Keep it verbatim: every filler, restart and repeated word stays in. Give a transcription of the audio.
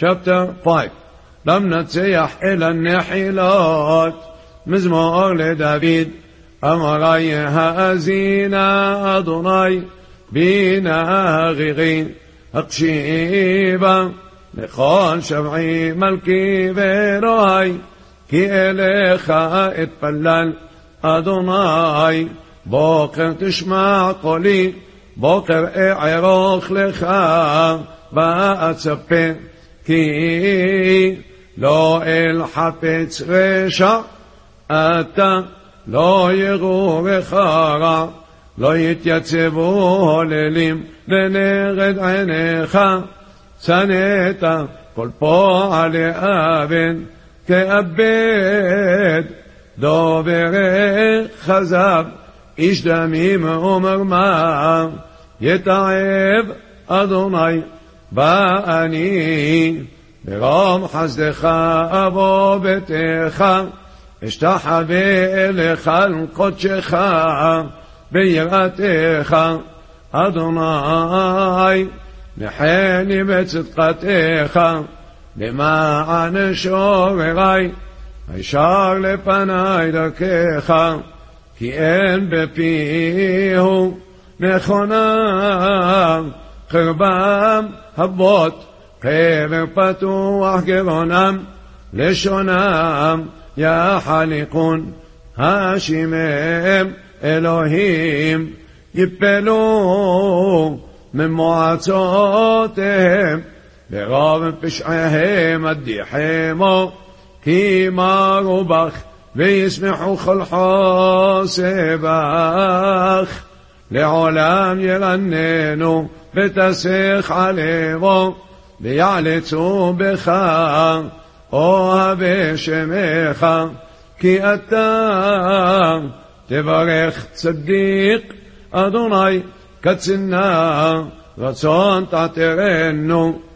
chapter five. למנצח אל הנחילות, מזמור לדוד. אמרי האזינה אדוני בנהרירי, הקשיבה לכל שבעי מלכי ואלוהי, כי אליך אתפלל אדוני. בוקר תשמע קולי, בוקר אערוך לך ואצפה, כי לא אל חפץ רשע אתה, לא יגורך רע, לא יתייצבו הוללים לנגד עיניך. שנאת כל פועלי אבן כאבד, דוברי כזב איש דמים ומרמה. יתעב אדוני באני, ברום חסדך אבוא ביתך, אשתחווה אליך על קודשך ביראתך. אדוני נחני בצדקתך, למען שוררי הישר לפני דרכך. כי אין בפיהו נכונה, חרבם הבוט חבר פתוח גרונם, לשונם יחליקון השימם אלוהים. יפלו ממועצותיהם, ברוב פשעיהם אדיחמו. כי מרו בך וישמחו כל חוסבך, לעולם ירננו ותסך עלימו, ויעלצו בך אוהבי שמך. כי אתה תברך צדיק אדוני, קצנה רצון תעתרנו.